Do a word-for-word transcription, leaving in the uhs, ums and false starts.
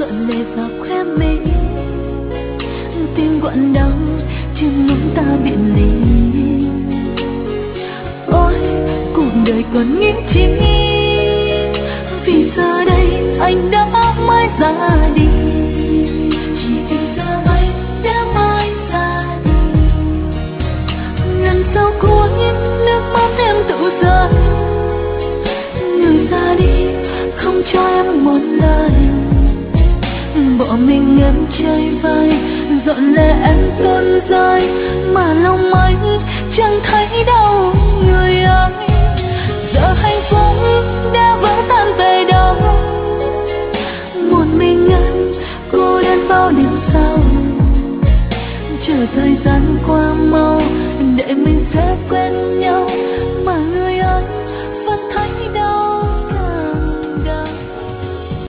gọn lệ vào khóe mi, tim quặn đau chừng lúc ta biệt ly. Ôi cuộc đời còn nghĩ chi, vì giờ đây anh đã mãi ra đi, chỉ vì giờ anh đã mãi ra đi. Lần sau cuối nước mắt em tự rơi, người ra đi không cho em một lời, bỏ mình em chơi vơi, dọn lệ em tuôn rơi, mà lòng anh chẳng thấy đâu người ơi. Giờ hạnh phúc đã vỡ tan